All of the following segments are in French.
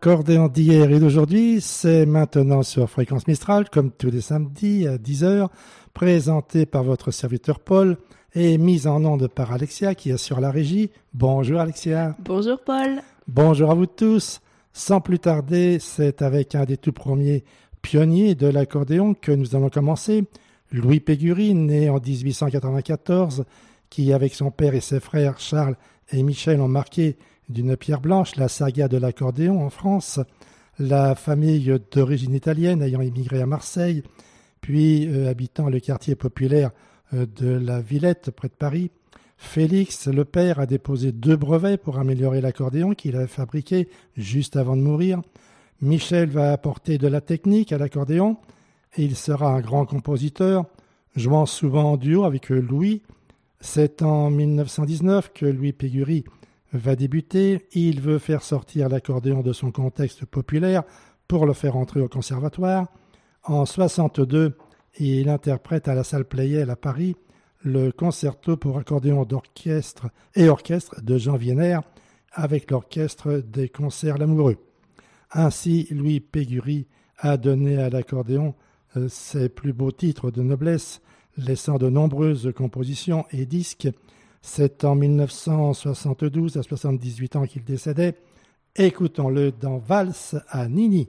L'accordéon d'hier et d'aujourd'hui, c'est maintenant sur Fréquence Mistral, comme tous les samedis à 10h, présenté par votre serviteur Paul et mise en onde par Alexia qui assure la régie. Bonjour Alexia. Bonjour Paul. Bonjour à vous tous. Sans plus tarder, c'est avec un des tout premiers pionniers de l'accordéon que nous allons commencer. Louis Pégury, né en 1894, qui avec son père et ses frères Charles et Michel ont marqué d'une pierre blanche la saga de l'accordéon en France. La famille d'origine italienne ayant immigré à Marseille, puis habitant le quartier populaire de la Villette près de Paris, Félix, le père, a déposé 2 brevets pour améliorer l'accordéon qu'il avait fabriqué juste avant de mourir. Michel va apporter de la technique à l'accordéon et il sera un grand compositeur, jouant souvent en duo avec Louis. C'est en 1919 que Louis Pégury va débuter. Il veut faire sortir l'accordéon de son contexte populaire pour le faire entrer au conservatoire. En 1962, il interprète à la salle Pleyel à Paris le concerto pour accordéon d'orchestre et orchestre de Jean Wiener avec l'orchestre des concerts Lamoureux. Ainsi, Louis Pégury a donné à l'accordéon ses plus beaux titres de noblesse, laissant de nombreuses compositions et disques. C'est en 1972, à 78 ans, qu'il décédait. Écoutons-le dans Valse à Nini.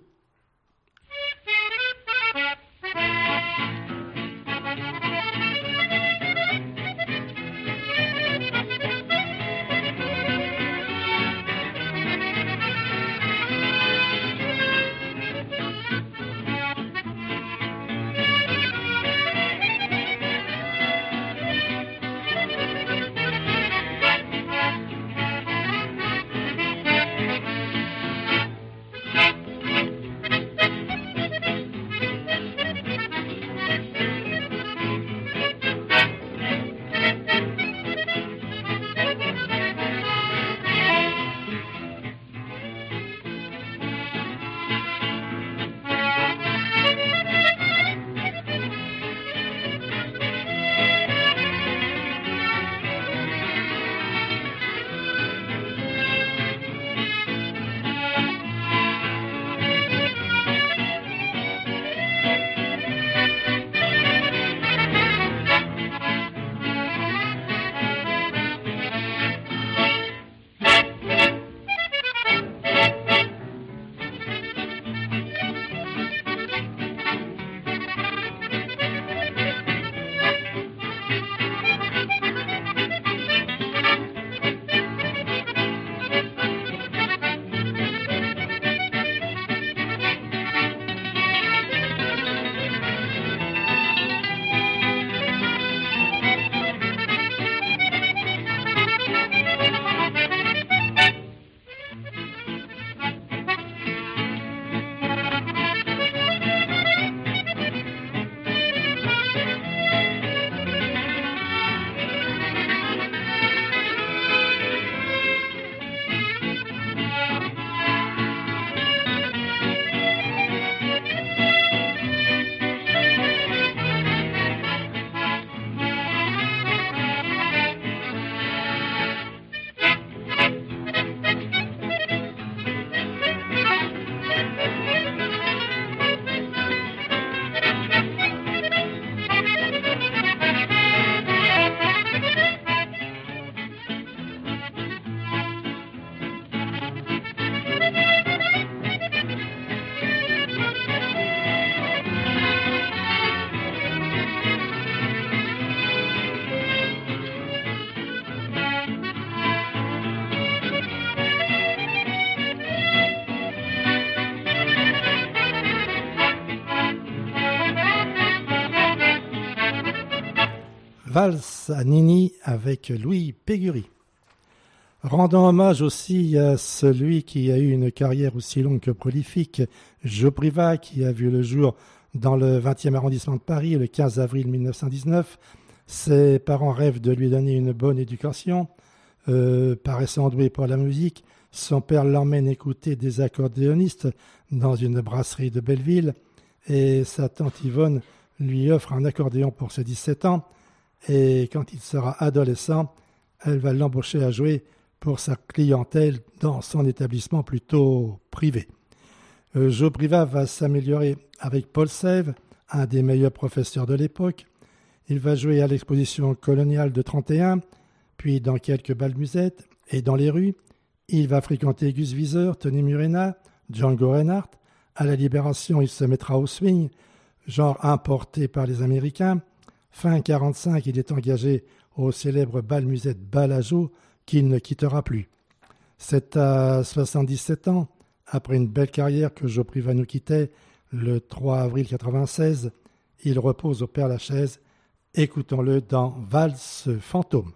Valse à Nini avec Louis Pégury. Rendons hommage aussi à celui qui a eu une carrière aussi longue que prolifique, Joe Privat, qui a vu le jour dans le 20e arrondissement de Paris le 15 avril 1919. Ses parents rêvent de lui donner une bonne éducation. Paraissant doué pour la musique, son père l'emmène écouter des accordéonistes dans une brasserie de Belleville et sa tante Yvonne lui offre un accordéon pour ses 17 ans. Et quand il sera adolescent, elle va l'embaucher à jouer pour sa clientèle dans son établissement plutôt privé. Joe Privat va s'améliorer avec Paul Sèvres, un des meilleurs professeurs de l'époque. Il va jouer à l'exposition coloniale de 1931, puis dans quelques bals musettes et dans les rues. Il va fréquenter Gus Viseur, Tony Murena, Django Reinhardt. À la Libération, il se mettra au swing, genre importé par les Américains. Fin 1945, il est engagé au célèbre bal musette Balajo, qu'il ne quittera plus. C'est à 77 ans, après une belle carrière, que Joe Privat nous quittait le 3 avril 1996. Il repose au Père-Lachaise. Écoutons-le dans Valse fantôme.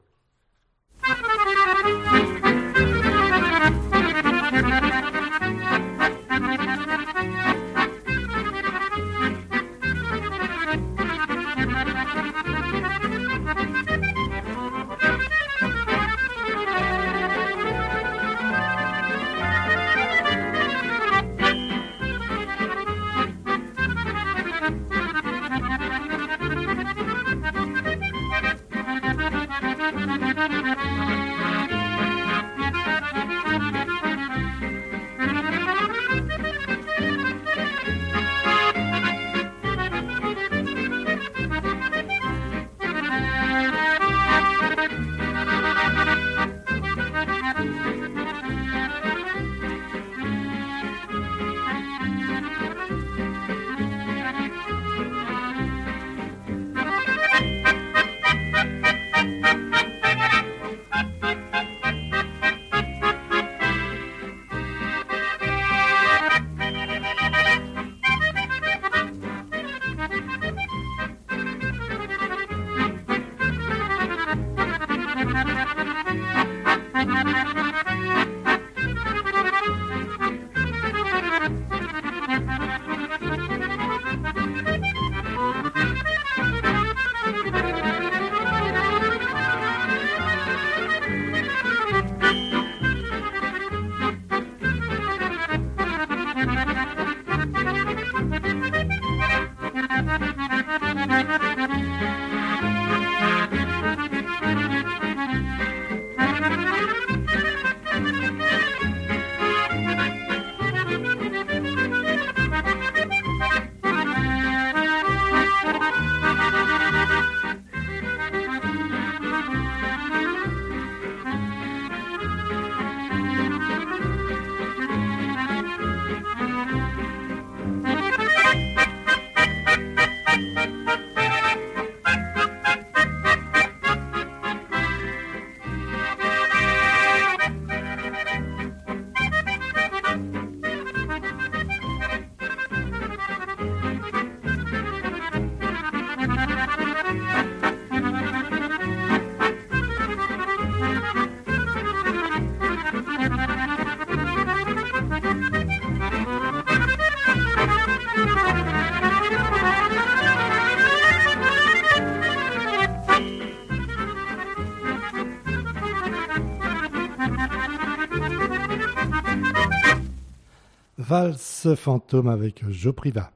Valse fantôme avec Joe Privat.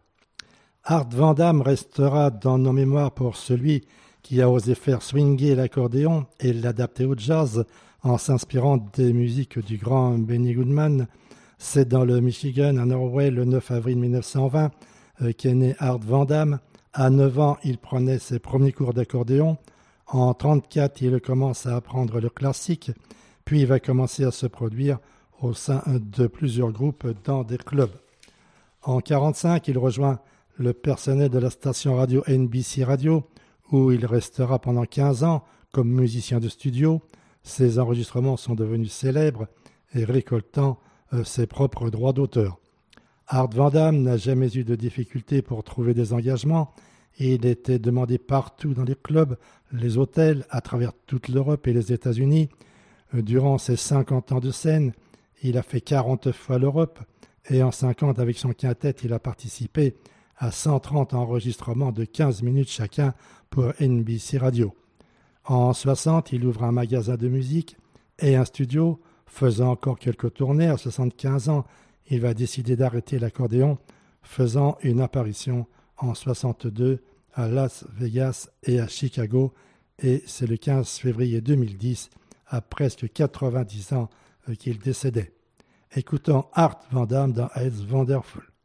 Art Van Damme restera dans nos mémoires pour celui qui a osé faire swinguer l'accordéon et l'adapter au jazz en s'inspirant des musiques du grand Benny Goodman. C'est dans le Michigan, à Norway, le 9 avril 1920, qu'est né Art Van Damme. À 9 ans, il prenait ses premiers cours d'accordéon. En 1934, il commence à apprendre le classique, puis il va commencer à se produire au sein de plusieurs groupes dans des clubs. En 1945, il rejoint le personnel de la station radio NBC Radio, où il restera pendant 15 ans comme musicien de studio. Ses enregistrements sont devenus célèbres et récoltant ses propres droits d'auteur. Art Van Damme n'a jamais eu de difficultés pour trouver des engagements. Il était demandé partout dans les clubs, les hôtels, à travers toute l'Europe et les États-Unis. Durant ses 50 ans de scène, il a fait 40 fois l'Europe et en 50, avec son quintet, il a participé à 130 enregistrements de 15 minutes chacun pour NBC Radio. En 60, il ouvre un magasin de musique et un studio, faisant encore quelques tournées. À 75 ans, il va décider d'arrêter l'accordéon, faisant une apparition en 62 à Las Vegas et à Chicago. Et c'est le 15 février 2010, à presque 90 ans, qu'il décédait. Écoutons Art Van Damme dans It's Wonderful.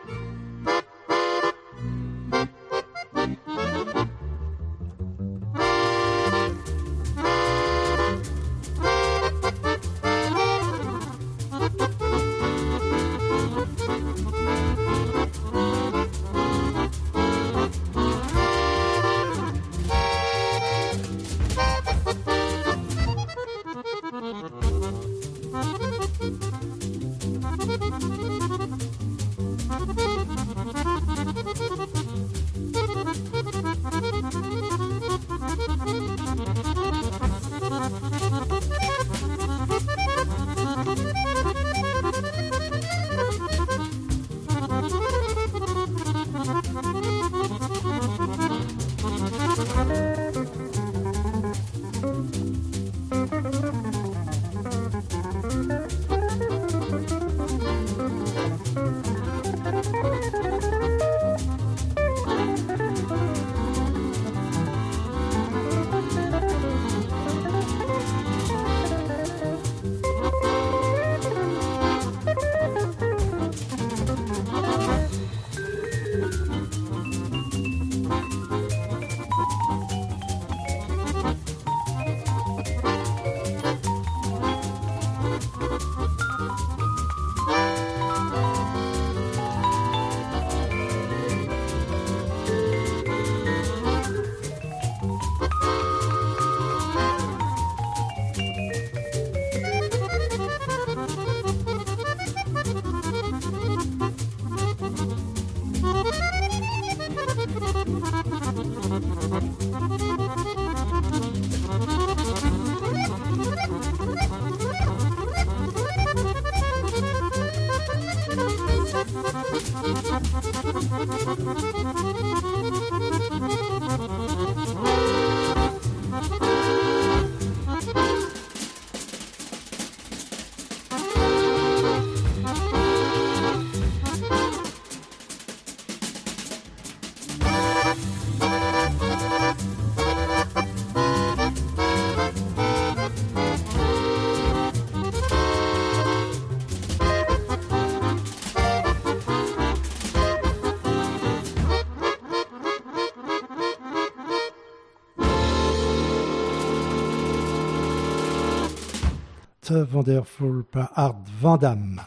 Wonderful par Art Van Damme.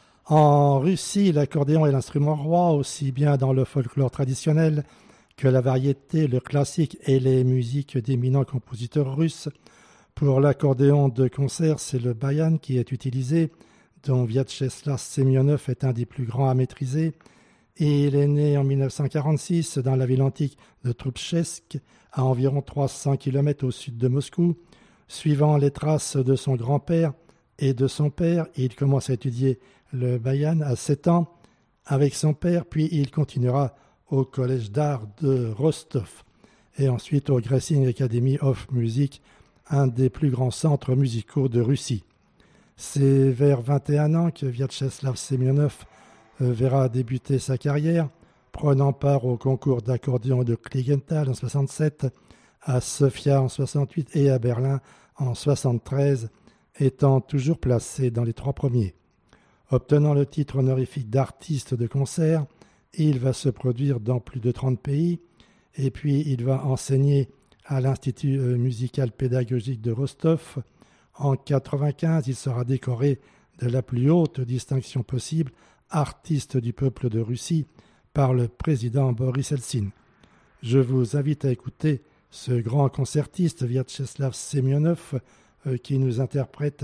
En Russie, l'accordéon est l'instrument roi, aussi bien dans le folklore traditionnel que la variété, le classique et les musiques d'éminents compositeurs russes. Pour l'accordéon de concert, c'est le baïan qui est utilisé, dont Vyacheslav Semyonov est un des plus grands à maîtriser. Et il est né en 1946 dans la ville antique de Troubchesk, à environ 300 km au sud de Moscou. Suivant les traces de son grand-père et de son père, il commence à étudier le baïan à 7 ans avec son père, puis il continuera au collège d'art de Rostov et ensuite au Gressing Academy of Music, un des plus grands centres musicaux de Russie. C'est vers 21 ans que Vyacheslav Semyonov verra débuter sa carrière, prenant part au concours d'accordéon de Klingenthal en 67, à Sofia en 68 et à Berlin en 73, étant toujours placé dans les 3 premiers. Obtenant le titre honorifique d'artiste de concert, il va se produire dans plus de 30 pays et puis il va enseigner à l'Institut musical pédagogique de Rostov. En 1995, il sera décoré de la plus haute distinction possible, artiste du peuple de Russie, par le président Boris Eltsine. Je vous invite à écouter ce grand concertiste Vyacheslav Semyonov qui nous interprète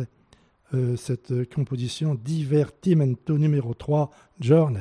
cette composition Divertimento numéro 3, Journey.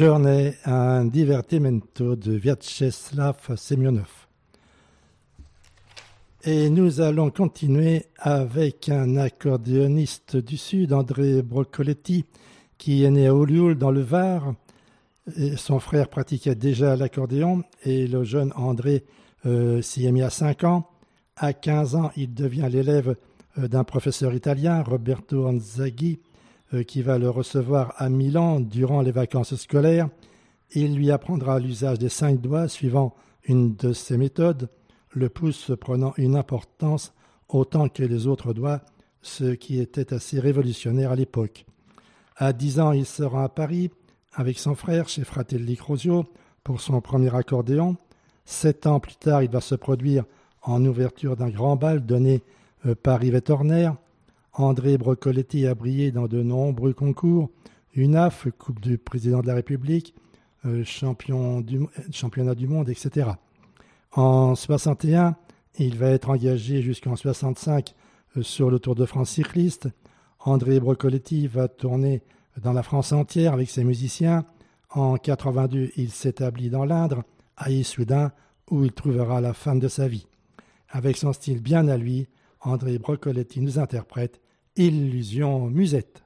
Journey, un divertimento de Vyacheslav Semyonov. Et nous allons continuer avec un accordéoniste du Sud, André Brocoletti, qui est né à Olioul dans le Var. Et son frère pratiquait déjà l'accordéon et le jeune André s'y est mis à 5 ans. À 15 ans, il devient l'élève d'un professeur italien, Roberto Anzaghi, qui va le recevoir à Milan durant les vacances scolaires. Il lui apprendra l'usage des 5 doigts suivant une de ses méthodes, le pouce prenant une importance autant que les autres doigts, ce qui était assez révolutionnaire à l'époque. À 10 ans, il se rend à Paris avec son frère chez Fratelli Crosio pour son premier accordéon. 7 ans plus tard, il va se produire en ouverture d'un grand bal donné par Yvette Horner. André Brocoletti a brillé dans de nombreux concours, UNAF, Coupe du Président de la République, Championnat du Monde, etc. En 61, il va être engagé jusqu'en 65 sur le Tour de France cycliste. André Brocoletti va tourner dans la France entière avec ses musiciens. En 82, il s'établit dans l'Indre, à Issoudun, où il trouvera la femme de sa vie. Avec son style bien à lui, André Brocoletti nous interprète Illusion Musette.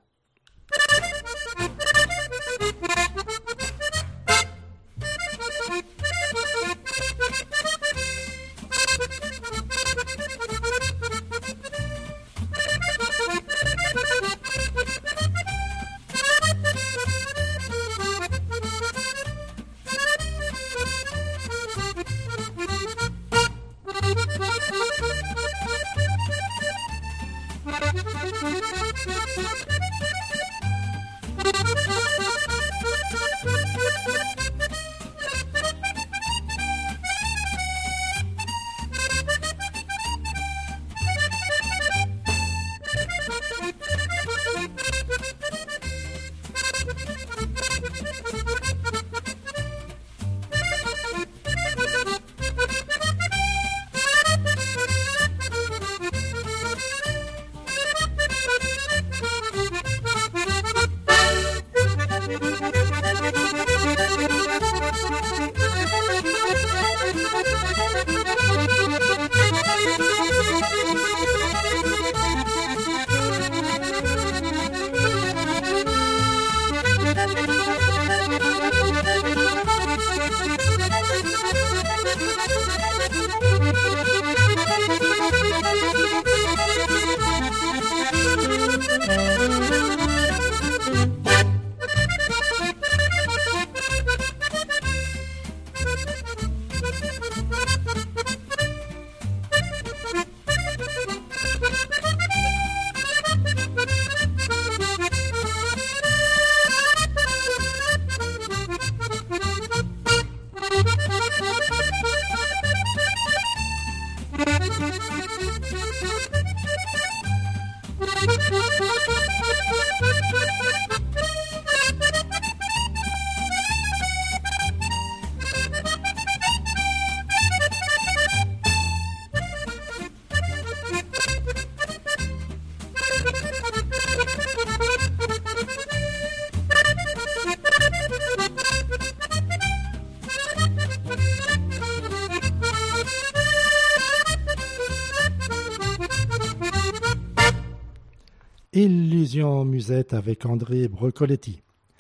Illusion Musette avec André Brocoletti.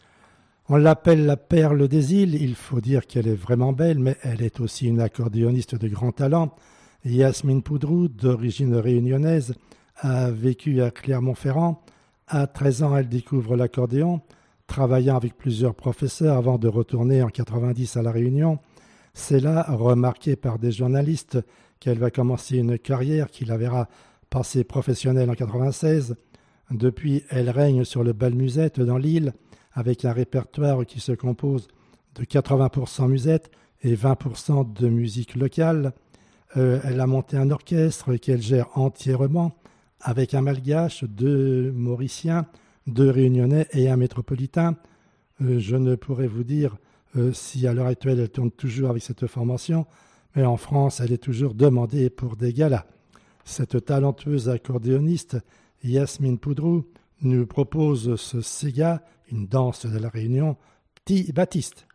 On l'appelle la perle des îles, il faut dire qu'elle est vraiment belle, mais elle est aussi une accordéoniste de grand talent. Yasmine Poudrou, d'origine réunionnaise, a vécu à Clermont-Ferrand. À 13 ans, elle découvre l'accordéon, travaillant avec plusieurs professeurs avant de retourner en 90 à La Réunion. C'est là, remarquée par des journalistes, qu'elle va commencer une carrière qui la verra passer professionnelle en 96. Depuis, elle règne sur le bal musette dans l'île, avec un répertoire qui se compose de 80% musette et 20% de musique locale. Elle a monté un orchestre qu'elle gère entièrement, avec un malgache, 2 mauriciens, 2 réunionnais et un métropolitain. Je ne pourrais vous dire si à l'heure actuelle elle tourne toujours avec cette formation, mais en France, elle est toujours demandée pour des galas. Cette talentueuse accordéoniste, Yasmine Poudrou, nous propose ce Sega, une danse de la Réunion, Petit Baptiste.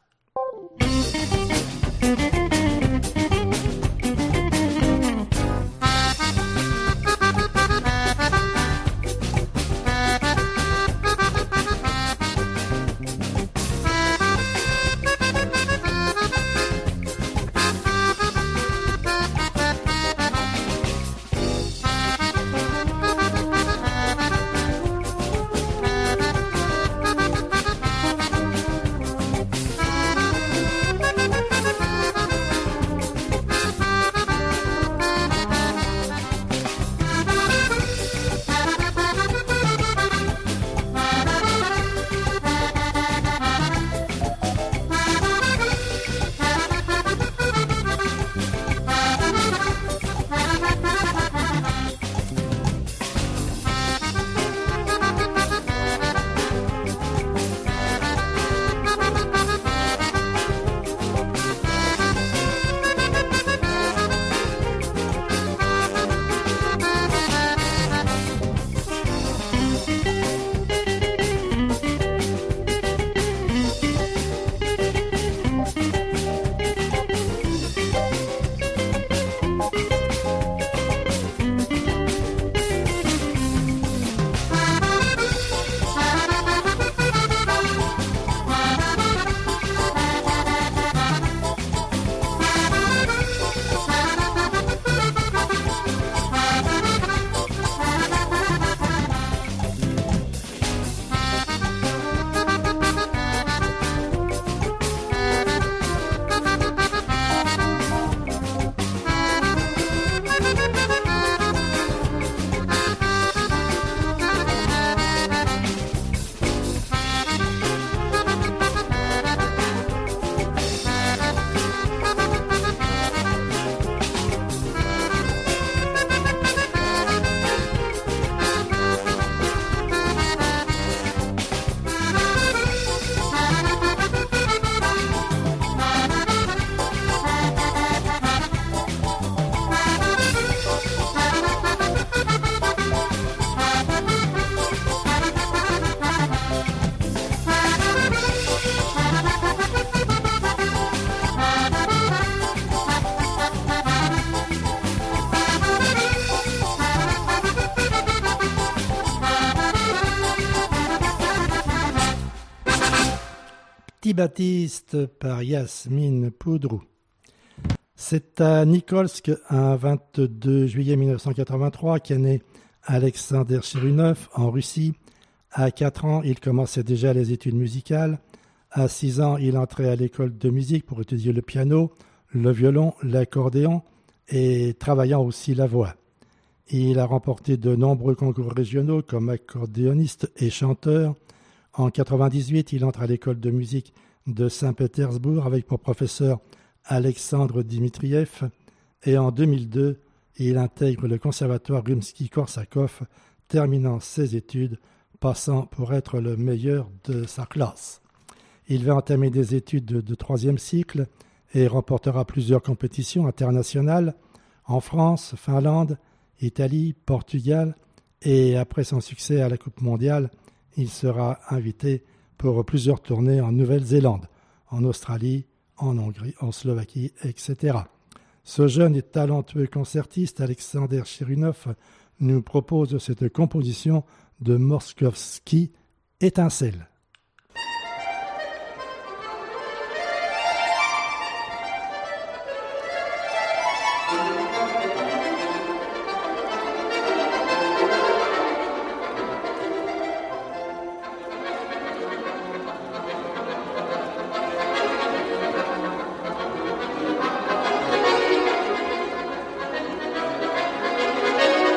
Petit Baptiste par Yasmine Poudrou. C'est à Nikolsk, un 22 juillet 1983, qu'est né Alexander Chirunov en Russie. À 4 ans, il commençait déjà les études musicales. À 6 ans, il entrait à l'école de musique pour étudier le piano, le violon, l'accordéon et travaillant aussi la voix. Il a remporté de nombreux concours régionaux comme accordéoniste et chanteur. En 1998, il entre à l'école de musique de Saint-Pétersbourg avec pour professeur Alexandre Dmitriev. Et en 2002, il intègre le conservatoire Rimsky-Korsakov, terminant ses études, passant pour être le meilleur de sa classe. Il va entamer des études de 3e cycle et remportera plusieurs compétitions internationales en France, Finlande, Italie, Portugal, et après son succès à la Coupe mondiale, il sera invité pour plusieurs tournées en Nouvelle-Zélande, en Australie, en Hongrie, en Slovaquie, etc. Ce jeune et talentueux concertiste, Alexander Chirunov, nous propose cette composition de Morskovski, Étincelle. Thank you.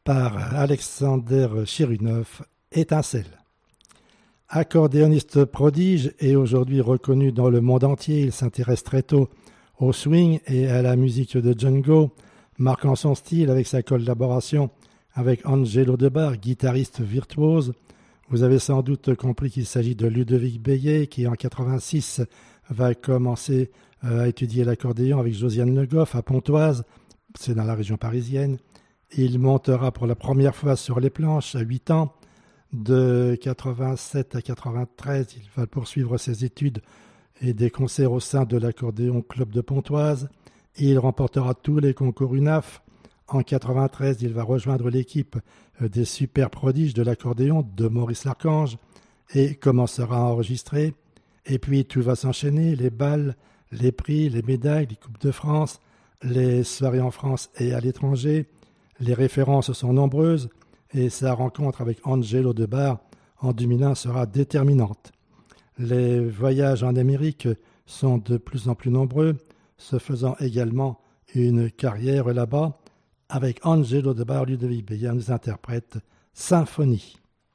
par Alexander Chirunov, Étincelle. Accordéoniste prodige et aujourd'hui reconnu dans le monde entier, il s'intéresse très tôt au swing et à la musique de Django, marquant son style avec sa collaboration avec Angelo Debar, guitariste virtuose. Vous avez sans doute compris qu'il s'agit de Ludovic Beillet qui en 86 va commencer à étudier l'accordéon avec Josiane Le Goff à Pontoise, c'est dans la région parisienne. Il montera pour la première fois sur les planches à 8 ans. De 87 à 93, il va poursuivre ses études et des concerts au sein de l'accordéon Club de Pontoise. Il remportera tous les concours UNAF. En 93, il va rejoindre l'équipe des super prodiges de l'accordéon de Maurice Larchange et commencera à enregistrer. Et puis tout va s'enchaîner, les balles, les prix, les médailles, les Coupes de France, les soirées en France et à l'étranger. Les références sont nombreuses et sa rencontre avec Angelo Debar en 2001 sera déterminante. Les voyages en Amérique sont de plus en plus nombreux, se faisant également une carrière là-bas. Avec Angelo Debar, Ludovic Beillet nous interprète Symphonie.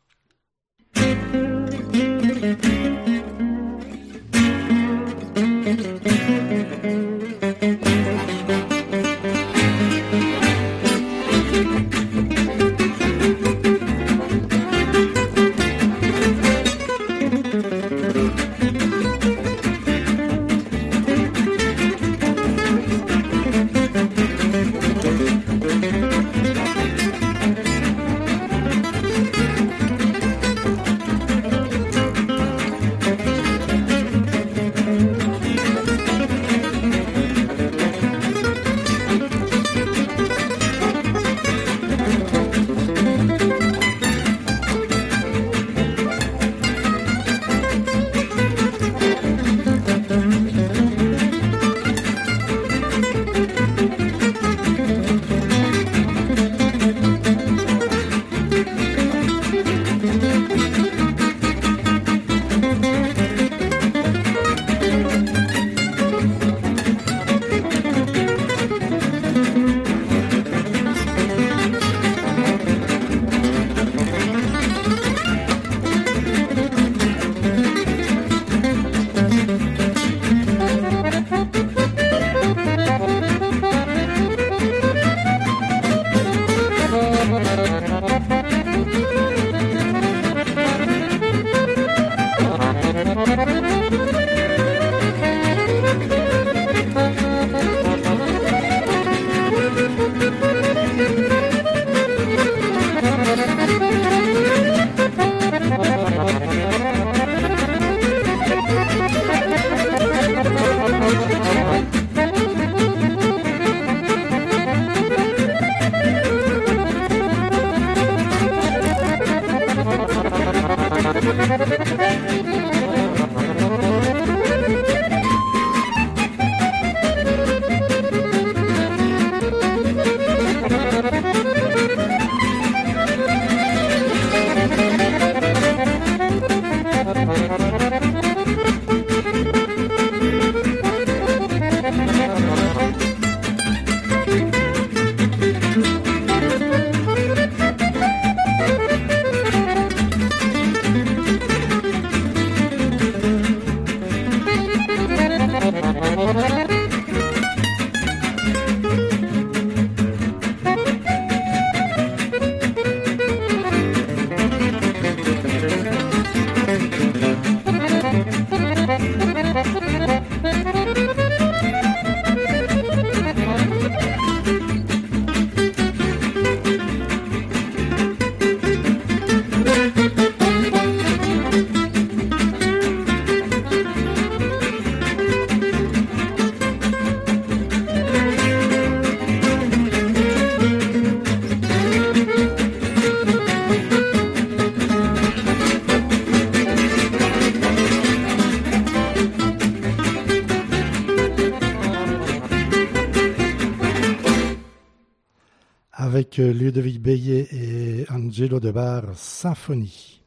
Avec Ludovic Beillet et Angelo Debar, Symphonie.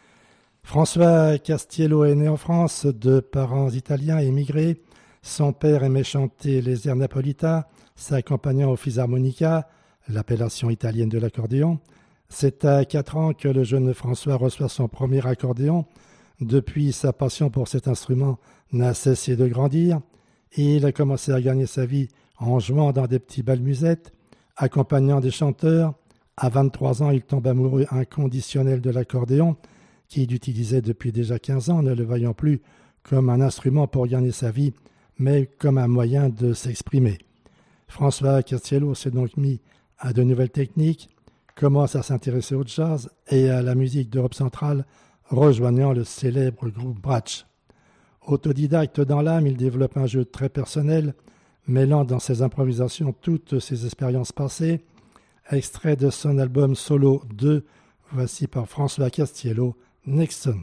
François Castiello est né en France de parents italiens émigrés. Son père aimait chanter les airs napolitains, s'accompagnant au Philharmonica l'appellation italienne de l'accordéon. C'est à 4 ans que le jeune François reçoit son premier accordéon. Depuis, sa passion pour cet instrument n'a cessé de grandir et il a commencé à gagner sa vie en jouant dans des petits bals musettes, accompagnant des chanteurs. À 23 ans, il tombe amoureux inconditionnel de l'accordéon, qu'il utilisait depuis déjà 15 ans, ne le voyant plus comme un instrument pour gagner sa vie, mais comme un moyen de s'exprimer. François Castiello s'est donc mis à de nouvelles techniques, commence à s'intéresser au jazz et à la musique d'Europe centrale, rejoignant le célèbre groupe Bratsch. Autodidacte dans l'âme, il développe un jeu très personnel, mêlant dans ses improvisations toutes ses expériences passées. Extrait de son album solo 2, voici par François Castiello, Nexon.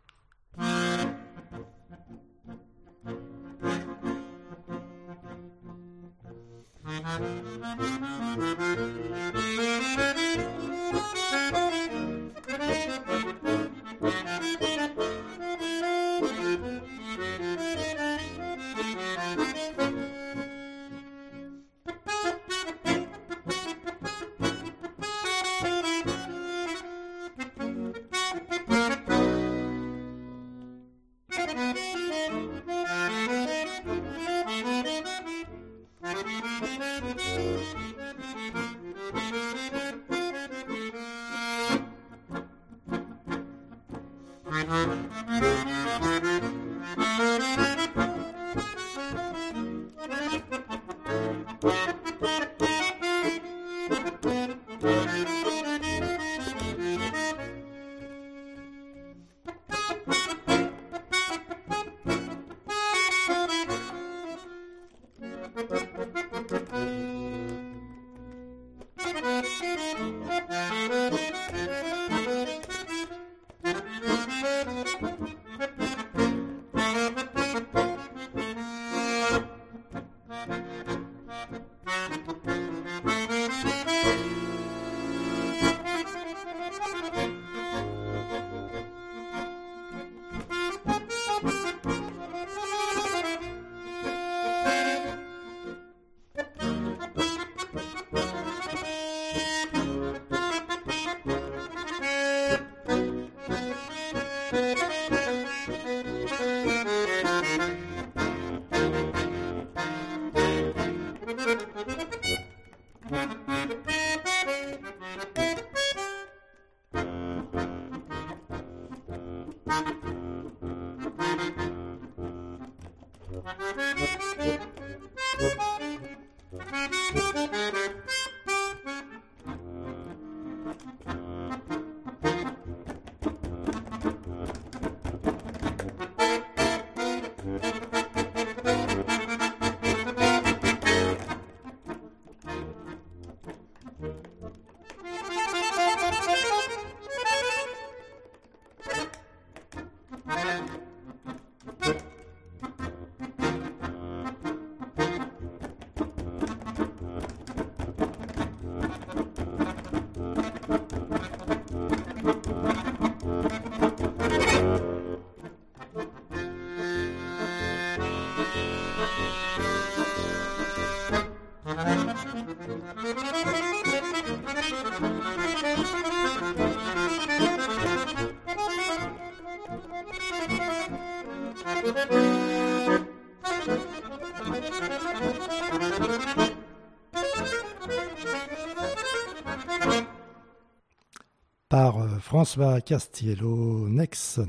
Par François Castiello, Nexon.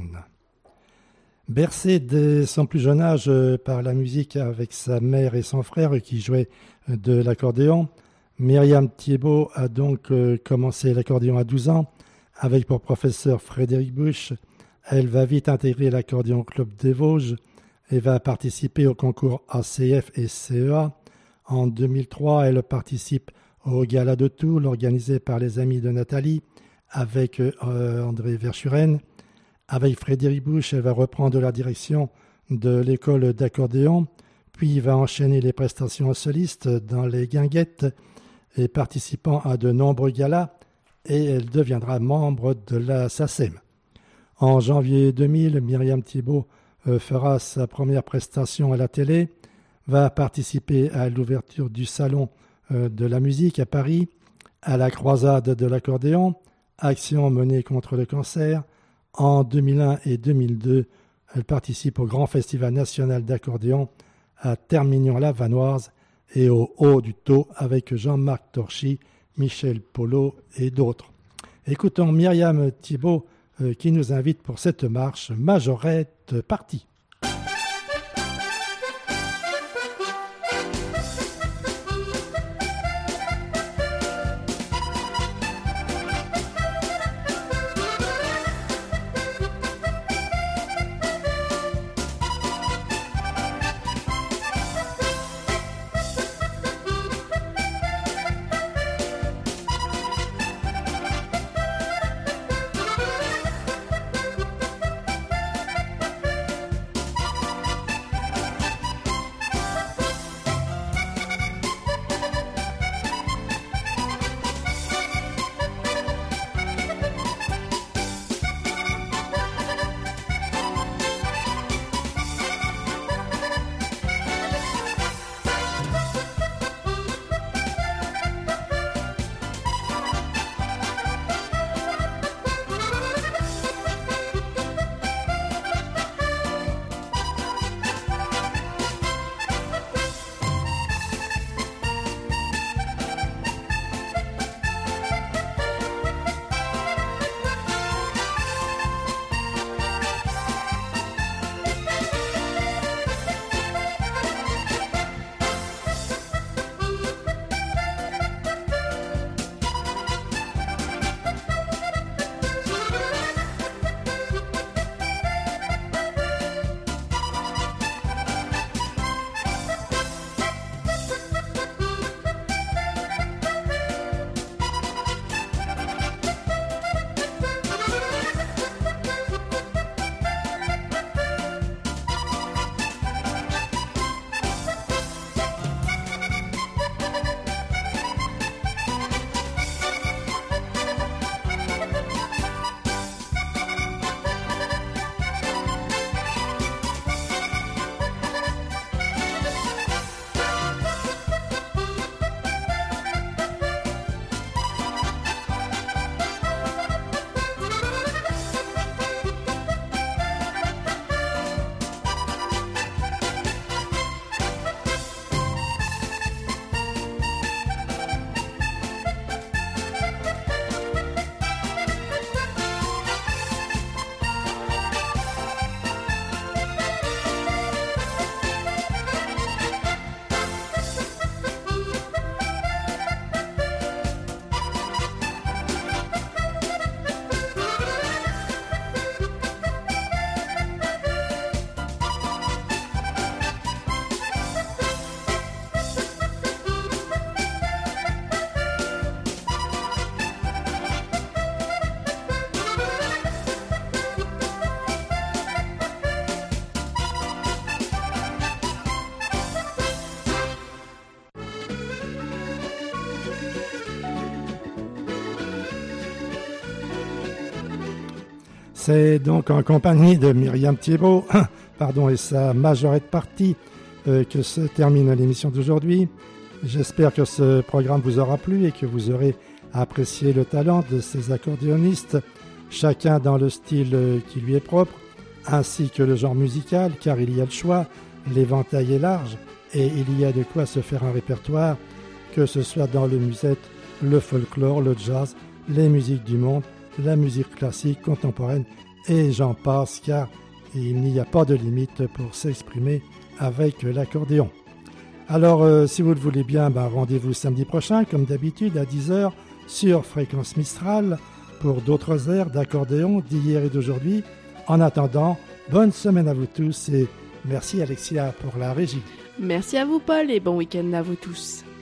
Bercé dès son plus jeune âge par la musique avec sa mère et son frère qui jouaient de l'accordéon, Myriam Thiébaut a donc commencé l'accordéon à 12 ans avec pour professeur Frédéric Busch. Elle va vite intégrer l'accordéon Club des Vosges et va participer au concours ACF et CEA. En 2003, elle participe au Gala de Toul organisé par les Amis de Nathalie avec André Verschuren. Avec Frédéric Busch, elle va reprendre la direction de l'école d'accordéon, puis va enchaîner les prestations en soliste dans les guinguettes et participant à de nombreux galas, et elle deviendra membre de la SACEM. En janvier 2000, Myriam Thiébaut fera sa première prestation à la télé, va participer à l'ouverture du Salon de la musique à Paris, à la croisade de l'accordéon, action menée contre le cancer. En 2001 et 2002, elle participe au Grand Festival national d'accordéon à Termignon-la-Vanoise et au Haut du Taux avec Jean-Marc Torchy, Michel Polo et d'autres. Écoutons Myriam Thibault qui nous invite pour cette marche Majorette partie. C'est donc en compagnie de Myriam Thibault et sa Majorette partie que se termine l'émission d'aujourd'hui. J'espère que ce programme vous aura plu et que vous aurez apprécié le talent de ces accordéonistes, chacun dans le style qui lui est propre, ainsi que le genre musical, car il y a le choix, l'éventail est large et il y a de quoi se faire un répertoire, que ce soit dans le musette, le folklore, le jazz, les musiques du monde, la musique classique, contemporaine, et j'en passe, car il n'y a pas de limite pour s'exprimer avec l'accordéon. Alors, si vous le voulez bien, rendez-vous samedi prochain, comme d'habitude, à 10h, sur Fréquence Mistral, pour d'autres airs d'accordéon d'hier et d'aujourd'hui. En attendant, bonne semaine à vous tous et merci Alexia pour la régie. Merci à vous Paul et bon week-end à vous tous.